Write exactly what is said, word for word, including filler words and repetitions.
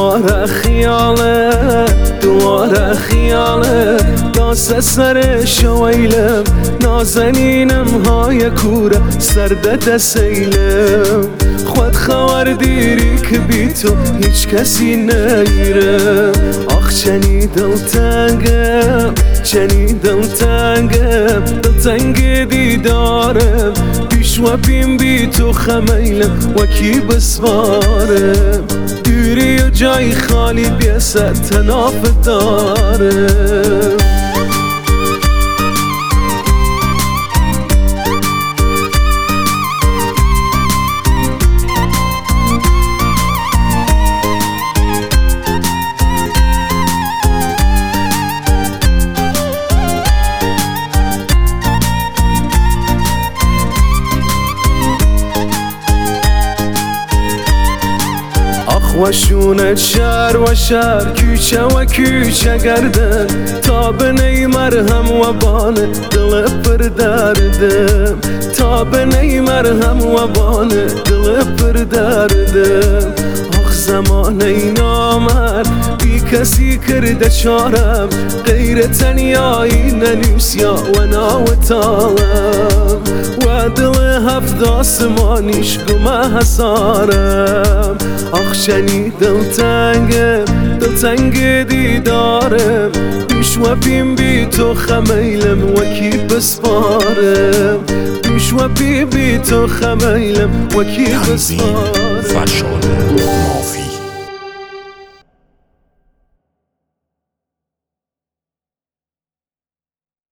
دوباره خیاله دوباره خیاله داست سر شویلم نازنینم های کوره سرده سیلم خود خبر دیری که بی تو هیچ کسی نیره آخ چنی دلتنگم چنی دلتنگم دلتنگ دیدارم پیش و بیم بی تو خمیلم و کی بسوارم دوری و جای خالی بیست تناف دارم و شونت شهر و شهر کوچه و کوچه گردم تا به نی مرهم و بانه دل پر دردم تا به نی مرهم و بانه دل پر دردم آخ زمانه نامر بی کسی کرده چارم غیر تنیایی ننوسیا و ناوتالم و دل هفت آسمانیش گمه حسارم آخ شنی دلتنگم دلتنگ دیدارم پیش و بیم بی تو خمیلم و کی بسپارم پیش و بیم بی تو خمیلم و کی بسپارم